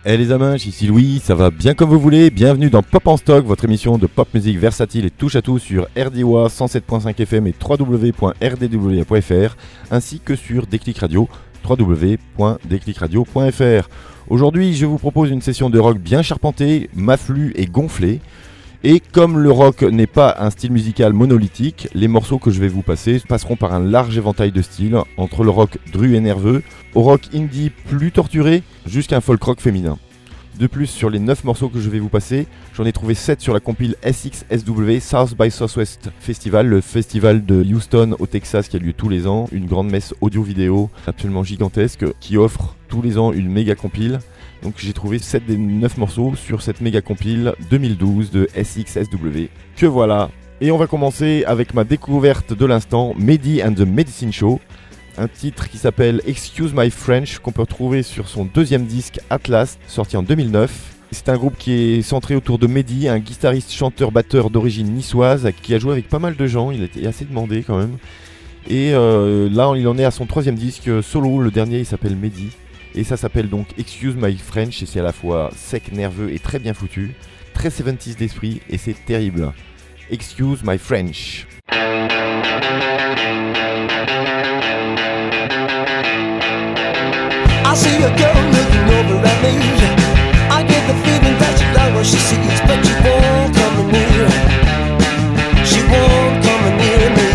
Hey les amis, ici Louis, ça va bien comme vous voulez. Bienvenue dans Pop en Stock, votre émission de pop musique versatile et touche à tout sur RDOA 107.5 FM et www.rdw.fr ainsi que sur Déclic Radio, www.déclicradio.fr. Aujourd'hui, je vous propose une session de rock bien charpentée, maflue et gonflée. Et comme le rock n'est pas un style musical monolithique, les morceaux que je vais vous passer passeront par un large éventail de styles, entre le rock dru et nerveux, au rock indie plus torturé, jusqu'à un folk rock féminin. De plus, sur les 9 morceaux que je vais vous passer, j'en ai trouvé 7 sur la compile SXSW South by Southwest Festival, le festival de Houston au Texas qui a lieu tous les ans, une grande messe audio-vidéo absolument gigantesque qui offre tous les ans une méga compile. Donc j'ai trouvé 7 des 9 morceaux sur cette méga compile 2012 de SXSW. Que voilà. Et on va commencer avec ma découverte de l'instant, Mehdi and the Medicine Show. Un titre qui s'appelle Excuse My French, qu'on peut retrouver sur son deuxième disque Atlas, sorti en 2009. C'est un groupe qui est centré autour de Mehdi, un guitariste chanteur-batteur d'origine niçoise, qui a joué avec pas mal de gens, il était assez demandé quand même. Et là il en est à son troisième disque solo, le dernier il s'appelle Mehdi. Et ça s'appelle donc Excuse My French, et c'est à la fois sec, nerveux et très bien foutu, très 70s d'esprit, et c'est terrible. Excuse My French. I see a girl looking over at me. I get the feeling that she loves what she sees, but she won't come near. She won't come near me.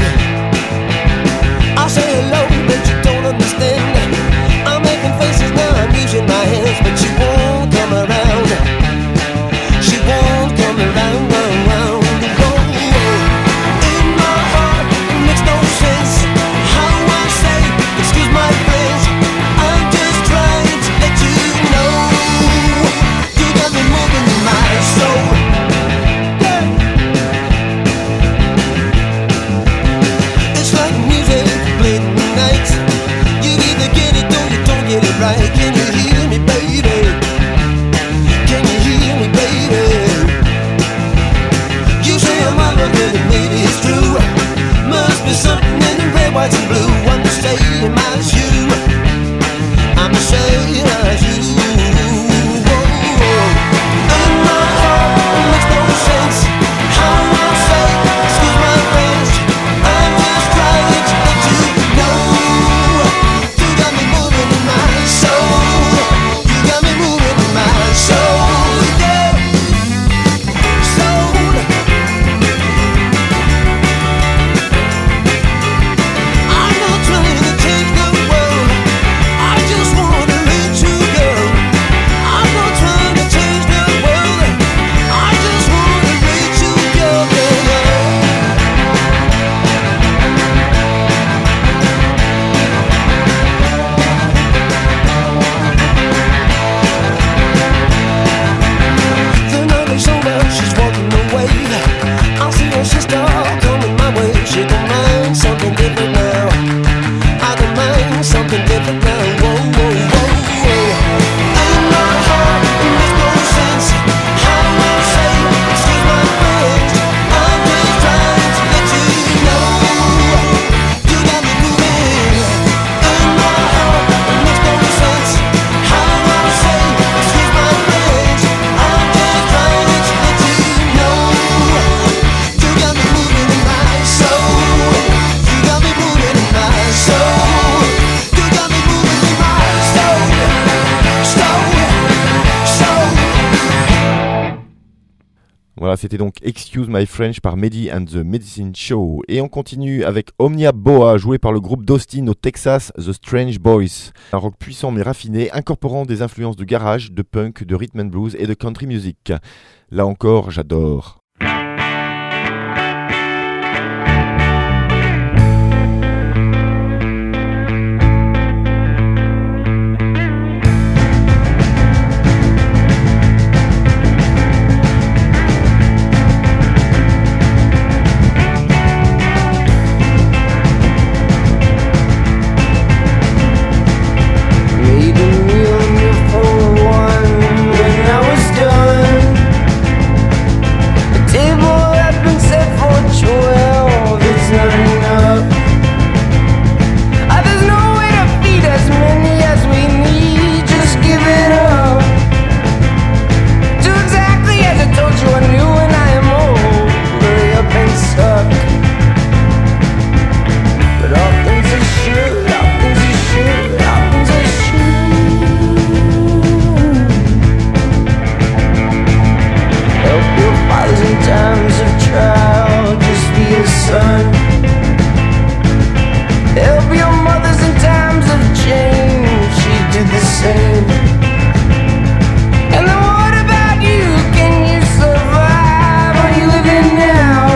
I say hello, but you don't understand. I'm making faces now, I'm using my hands, but she won't come around. She won't come around, round. In my heart, it makes no sense how I say, excuse my French. I'm just trying to let you know you got me moving in my soul. Yeah. It's like music played in the night. You either get it or you don't get it right. Can you hear me, baby? Can you hear me, baby? You say I'm out of it, maybe it's true. Must be something in the red, white and blue. I'm the same as you. I'm the same as you. In my heart, it makes no sense how I say, excuse my French. I'm just trying to let you know you got me moving in my soul. You got me moving in my soul, yeah. Soul. I'm not trying to change the world. I just wanna let you go. I'm not trying to change the world. I just wanna let you go. The night is over, she's walking away. I see her sister coming my way. She don't mind something different now. I don't mind something different now. Whoa, whoa, whoa, whoa. In my heart, it makes no sense how I say, excuse my French. I'm just trying to let you know you got me moving. In my heart, it makes no sense how I say, excuse my French. I'm just trying to let you know you got me moving in my soul. You got me moving in my soul. You got me moving in my soul. Voilà, c'était donc Excuse My French par Mehdi and the Medicine Show. Et on continue avec Omnia Boa, joué par le groupe d'Austin au Texas, The Strange Boys. Un rock puissant mais raffiné, incorporant des influences de garage, de punk, de rhythm and blues et de country music. Là encore, j'adore. Leading me on your 401 when I was done. son. Help your mothers in times of change. She did the same. And then what about you? Can you survive? Are you living now?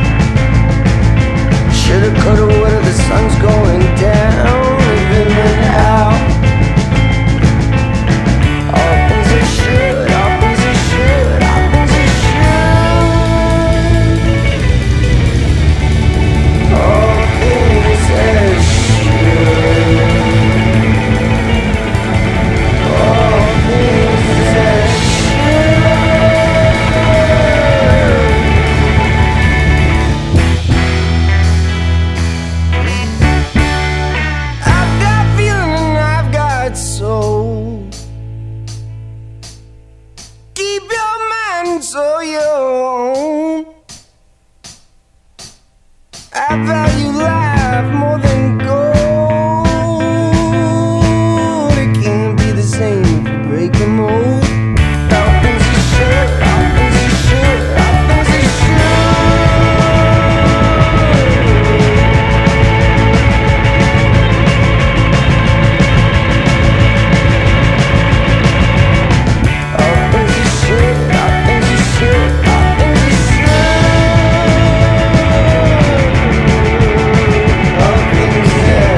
Should've cut away where the sun's going down. Living it out. All things that should, all things that should, all things that should. All things that should. All things that I've got feeling and I've got soul. Keep your mind so young. I value life more than gold. It can't be the same if you break the mold. All things you should, all things you should, all things you all things you should, all things you should, all things you should, all things that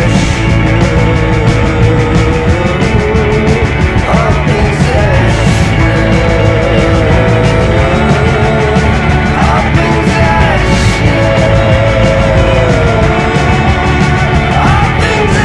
all things that all things that all things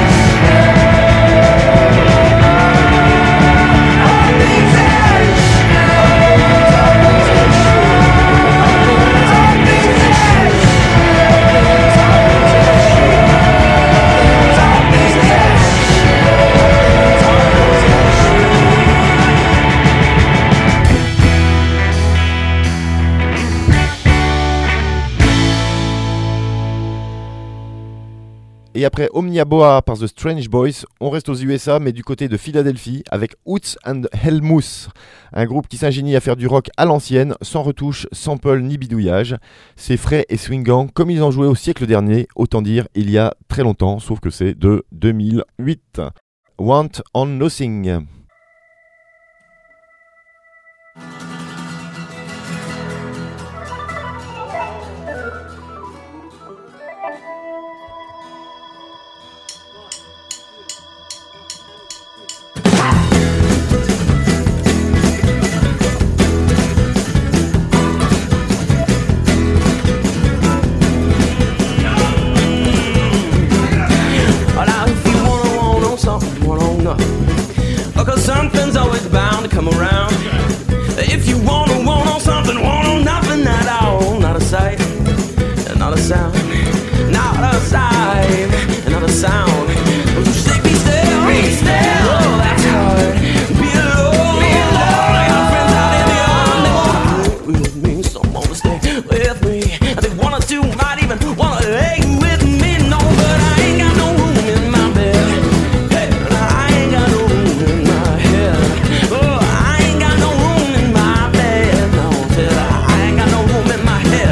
Et après Omnia Boa par The Strange Boys, on reste aux USA mais du côté de Philadelphie avec Hoots and Hellmouth, un groupe qui s'ingénie à faire du rock à l'ancienne, sans retouche, sample ni bidouillage. C'est frais et swingant comme ils en jouaient au siècle dernier, autant dire il y a très longtemps, sauf que c'est de 2008. Want on Nothing. Well, now if you want on something, want on nothing. Because something's always bound to come around. If you want on something, want on nothing at all. Not a sight, not a sound, not a sight, not a sound. Well, you say be still, be still. Oh, that's hard. Be alone, be alone. Your friends out in beyond, they wanna play with me, some wanna stay with me. They wanna do, might even wanna hang with me. No, but I ain't got no room in my bed. Hey, I ain't got no room in my head. Oh, I ain't got no room in my bed. No, tell I ain't got no room in my head.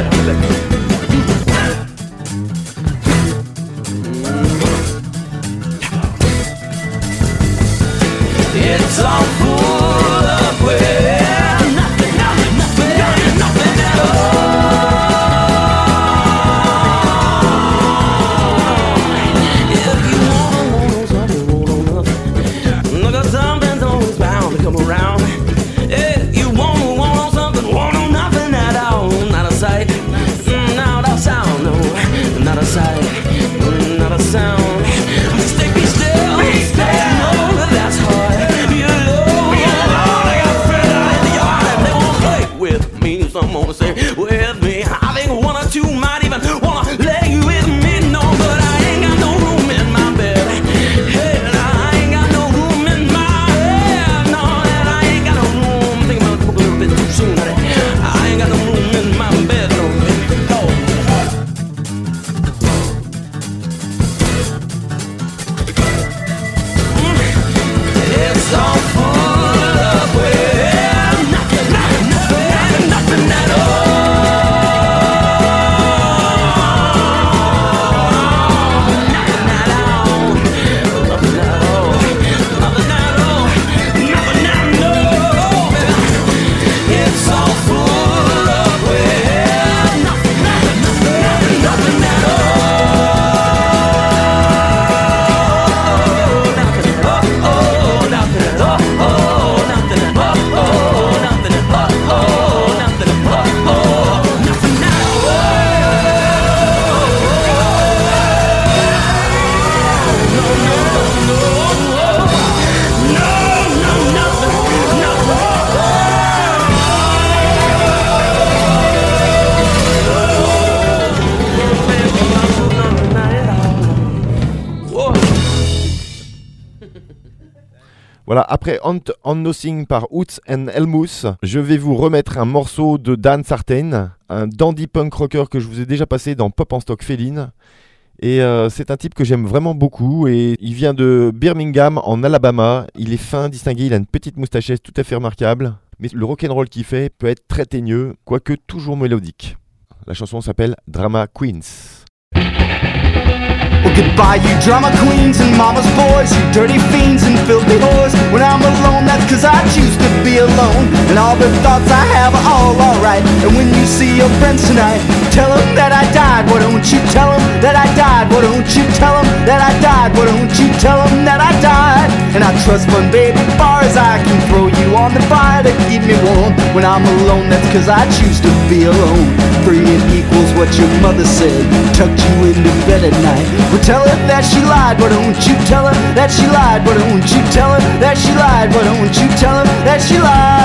Voilà, après On Nothing par Hoots and Helmus, je vais vous remettre un morceau de Dan Sartain, un dandy punk rocker que je vous ai déjà passé dans Pop en Stock Féline. Et c'est un type que j'aime vraiment beaucoup et il vient de Birmingham en Alabama. Il est fin, distingué, il a une petite moustachette tout à fait remarquable. Mais le rock'n'roll qu'il fait peut être très teigneux, quoique toujours mélodique. La chanson s'appelle Drama Queens. Well, goodbye, you drama queens and mama's boys, you dirty fiends and filthy whores. When I'm alone, that's 'cause I choose to be alone, and all the thoughts I have are all alright. And when you see your friends tonight, tell them that I died. Why don't you tell them that I died? Why don't you tell them that I died? Why don't you tell them that I died? And I trust fun, baby, far as I can throw you on the fire to keep me warm. When I'm alone, that's 'cause I choose to be alone. Free and equals what your mother said, tucked you into bed at night. Well, tell her that she lied, why don't you tell her that she lied? Why don't you tell her that she lied? Why don't you tell her that she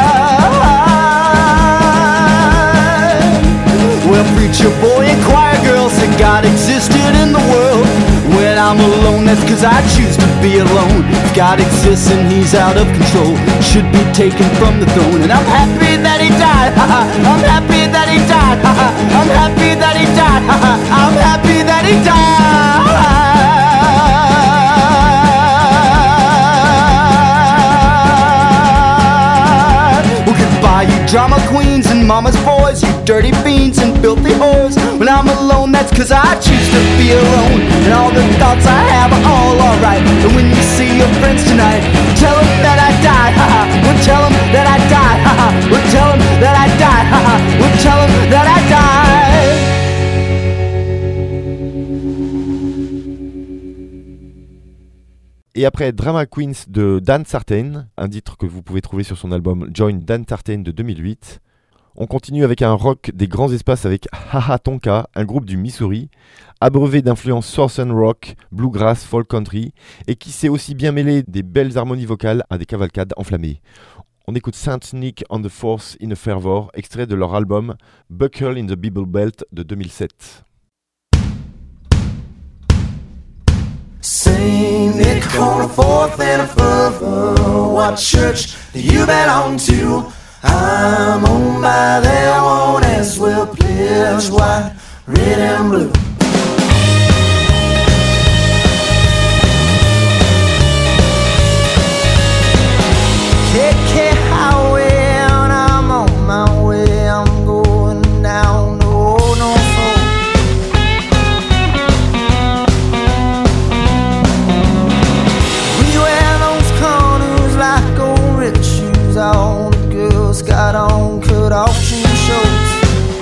lied? Well, preacher boy and choir girl said God existed in the world. When I'm alone, that's 'cause I choose to be alone. If God exists and he's out of control, should be taken from the throne. And I'm happy that he died, I'm happy that he died, I'm happy that he died, I'm happy that he died. Well, goodbye, you drama queens and mama's boys, you dirty fiends and filthy whores. When I'm alone, that's 'cause I choose to be alone, and all the thoughts I have are all alright. And when you see your friends tonight, tell them that I died, well, tell them that I died, well, tell them that I died, well, tell them that I died. Et après Drama Queens de Dan Sartain, un titre que vous pouvez trouver sur son album Join Dan Sartain de 2008, on continue avec un rock des grands espaces avec Haha Tonka, un groupe du Missouri, abreuvé d'influences Southern rock, bluegrass, folk country, et qui sait aussi bien mêler des belles harmonies vocales à des cavalcades enflammées. On écoute Saint Nick on the Force in a Fervor, extrait de leur album Buckle in the Bible Belt de 2007. Saint Nick on a fourth and a fervor. What church do you belong to? I'm owned by their own as well pledge, white, red and blue. KK Highway and I'm on my way. I'm going down the old North Road. We wear those corners like old red shoes. All the girls got on cut off jean shorts.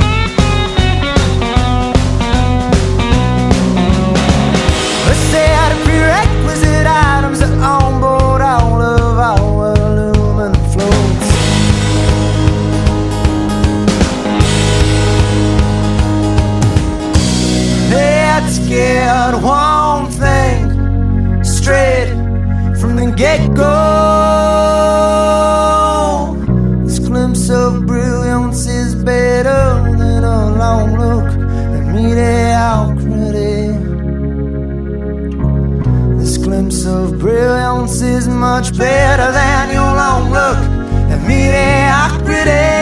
They said prerequisite items are on board all of our aluminum floats. They had scared one thing straight from the get-go. This glimpse of brilliance is better than a long look at mediocrity. This glimpse of brilliance is much better than your long look at mediocrity.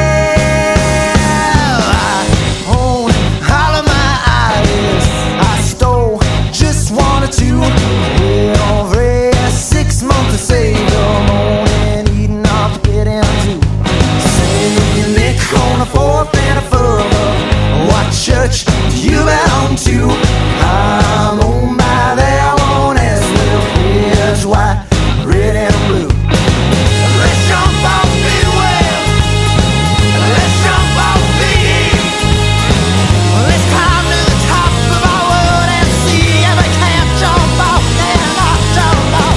I own all of my ideas. I stole just one or two. Every 6 months to save the morning, eating off getting two. Saint Nick on a fourth and a further. What church do you belong to? I'm owned by their own as well, red, white, red and blue. Let's jump off the west. Let's jump off the east. Let's climb to the top of our world and see if we can't jump off and not jump off.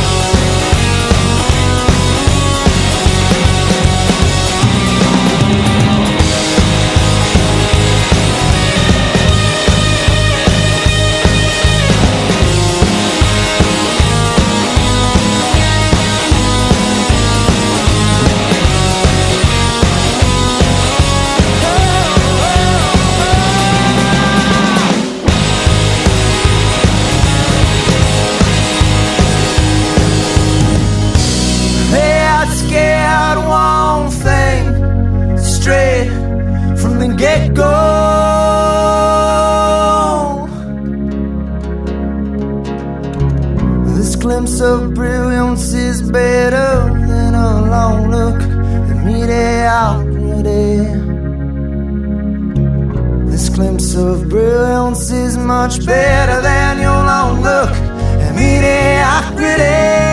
glimpse of brilliance is better than a long look at mediocrity. This glimpse of brilliance is much better than your long look at mediocrity.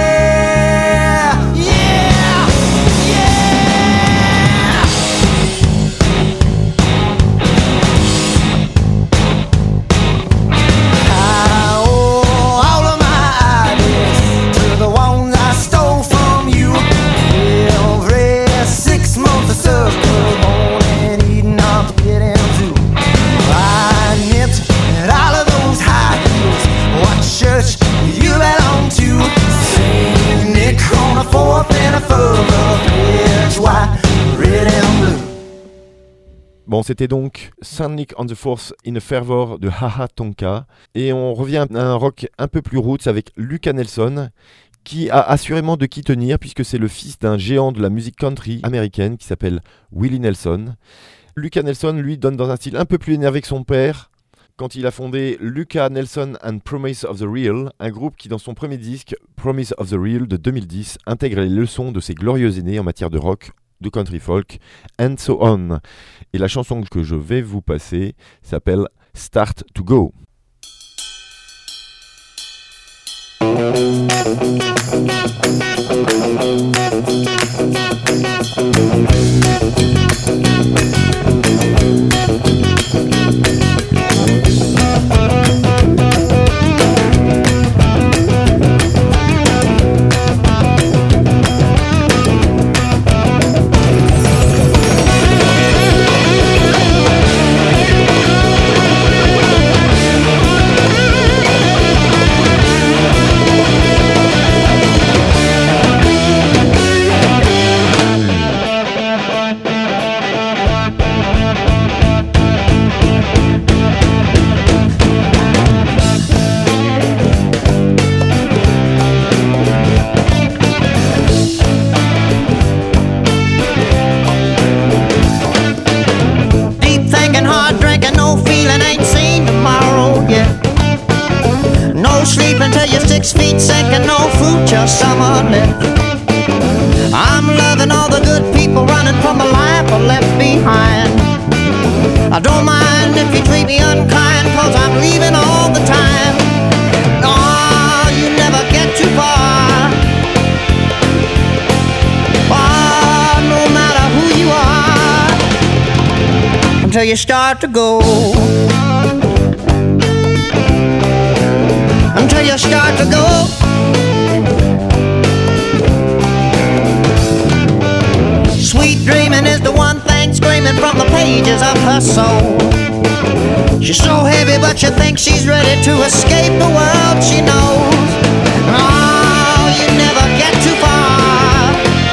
Bon, c'était donc Saint Nick on the Force in a Fervor de Haha Tonka. Et on revient à un rock un peu plus roots avec Luca Nelson, qui a assurément de qui tenir puisque c'est le fils d'un géant de la musique country américaine qui s'appelle Willie Nelson. Luca Nelson, lui, donne dans un style un peu plus énervé que son père quand il a fondé Luca Nelson and Promise of the Real, un groupe qui dans son premier disque, Promise of the Real de 2010, intègre les leçons de ses glorieux aînés en matière de rock, de country folk, and so on. Et la chanson que je vais vous passer s'appelle Start to Go. I don't mind if you treat me unkind, 'cause I'm leaving all the time. No, you never get too far. Oh, no matter who you are, until you start to go. Until you start to go. Sweet dreaming is the one thing screaming from the pages of her soul. She's so heavy but she thinks she's ready to escape the world she knows. Oh, you never get too far.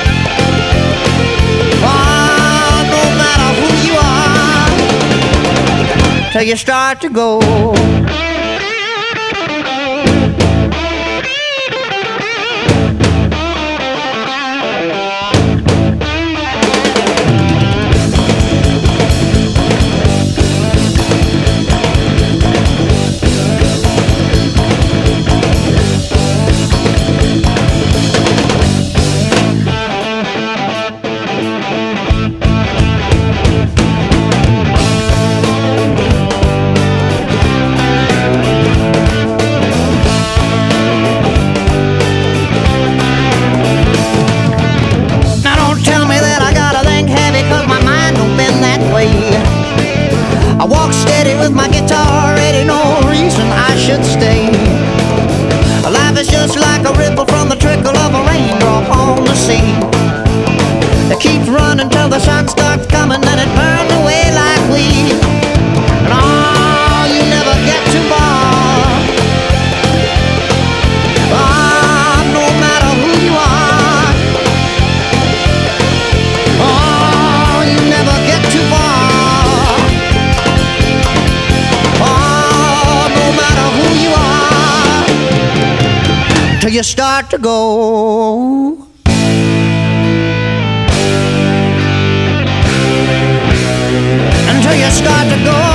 Oh, no matter who you are, till you start to go. I walk steady with my guitar, ready, no reason I should stay. Life is just like a ripple from the trickle of a raindrop on the sea. It keeps running till the sun starts coming, then it burns away like weed. And oh, you never get too far. Oh, no matter who you are. Oh, you never get too far. Till you start to go. Until you start to go.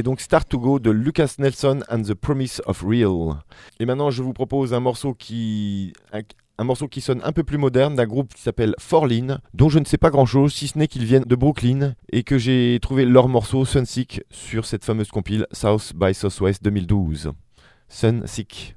donc Start to Go de Lucas Nelson and the Promise of Real. Et maintenant, je vous propose un morceau qui sonne un peu plus moderne d'un groupe qui s'appelle Forlin, dont je ne sais pas grand-chose, si ce n'est qu'ils viennent de Brooklyn et que j'ai trouvé leur morceau Sunsick sur cette fameuse compile South by Southwest 2012. Sunsick.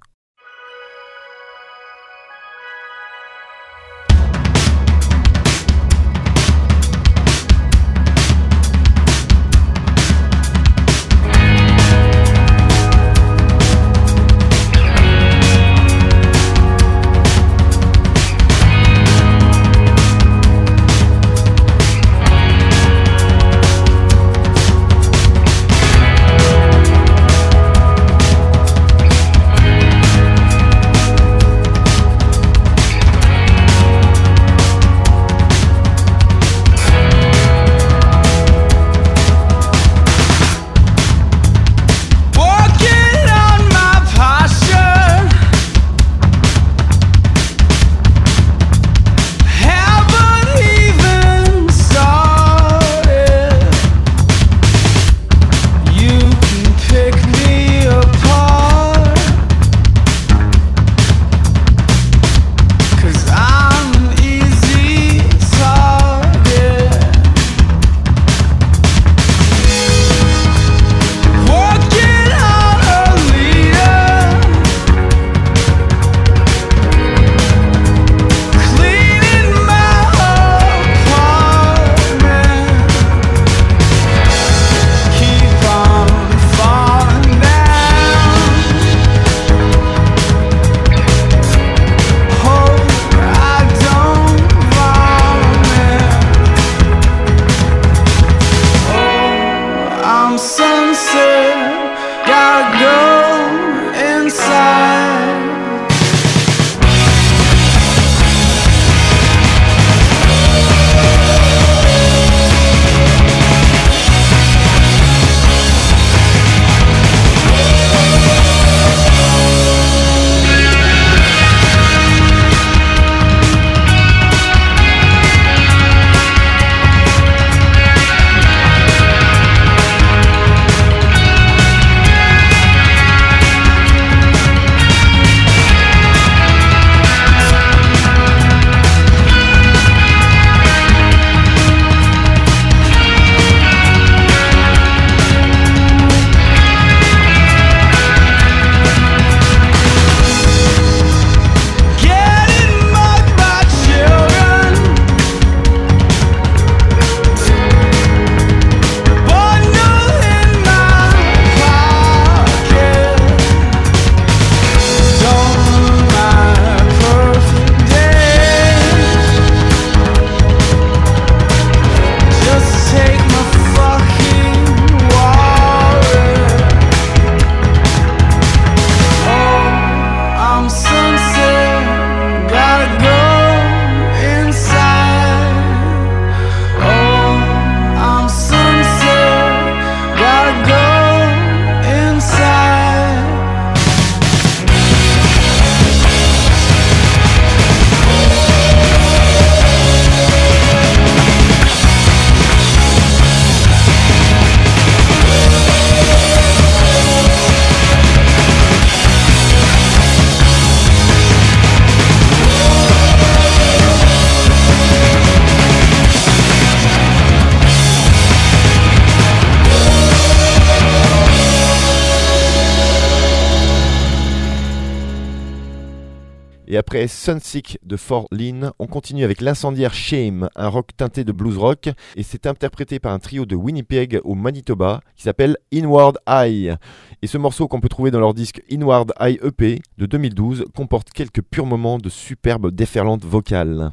Et après Sunsick de Forlin, on continue avec l'incendiaire Shame, un rock teinté de blues rock, et c'est interprété par un trio de Winnipeg au Manitoba qui s'appelle Inward Eye. Et ce morceau qu'on peut trouver dans leur disque Inward Eye EP de 2012 comporte quelques purs moments de superbes déferlantes vocales.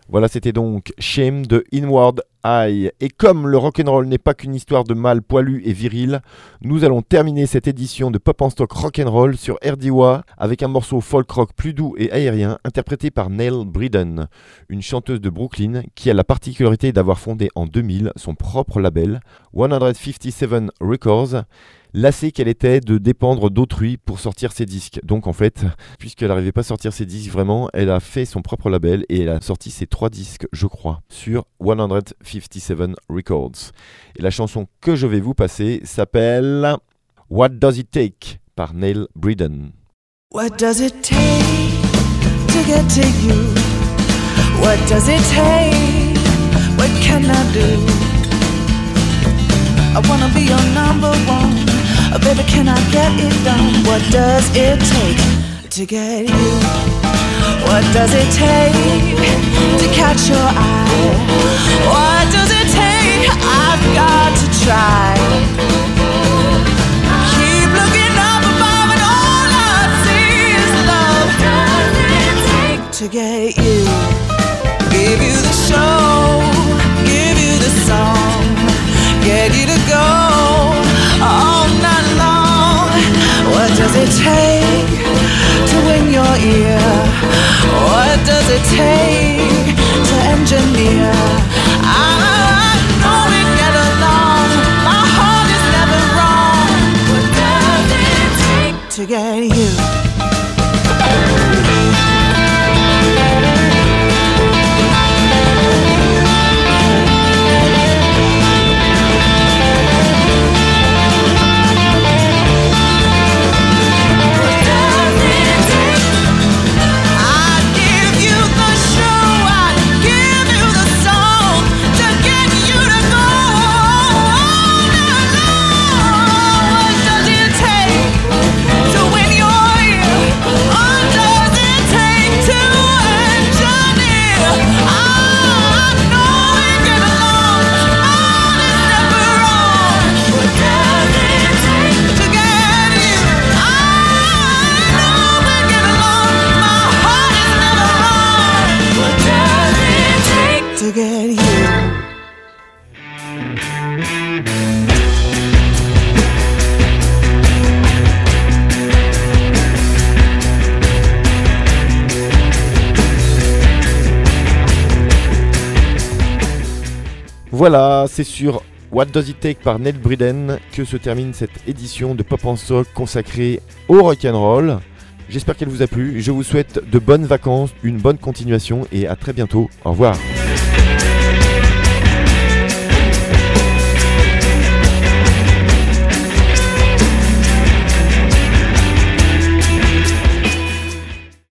Voilà, c'était donc Shame de Inward Eye. Et comme le rock'n'roll n'est pas qu'une histoire de mâle poilu et viril, nous allons terminer cette édition de Pop en Stock Rock'n'Roll sur RDWA avec un morceau folk rock plus doux et aérien interprété par Neil Bredon, une chanteuse de Brooklyn qui a la particularité d'avoir fondé en 2000 son propre label, 157 Records, lassée qu'elle était de dépendre d'autrui pour sortir ses disques. Donc en fait, puisqu'elle n'arrivait pas à sortir ses disques vraiment, elle a fait son propre label et elle a sorti ses 3 disques, je crois, sur 157 Records. Et la chanson que je vais vous passer s'appelle What Does It Take par Neil Bredon. What does it take to get to you? What does it take? What can I do? I wanna be your number one. Oh, baby, can I get it done? What does it take to get you? What does it take to catch your eye? What does it take? I've got to try. Keep looking up above and all I see is love. What does it take to get you? Give you the show, give you the song, get you to go all night long. What does it take to win your ear? What does it take to engineer? I know we get along, my heart is never wrong. What does it take to get you? Voilà, c'est sur What Does It Take par Neil Bredon que se termine cette édition de Pop en Stock consacrée au rock'n'roll. J'espère qu'elle vous a plu, je vous souhaite de bonnes vacances, une bonne continuation et à très bientôt. Au revoir.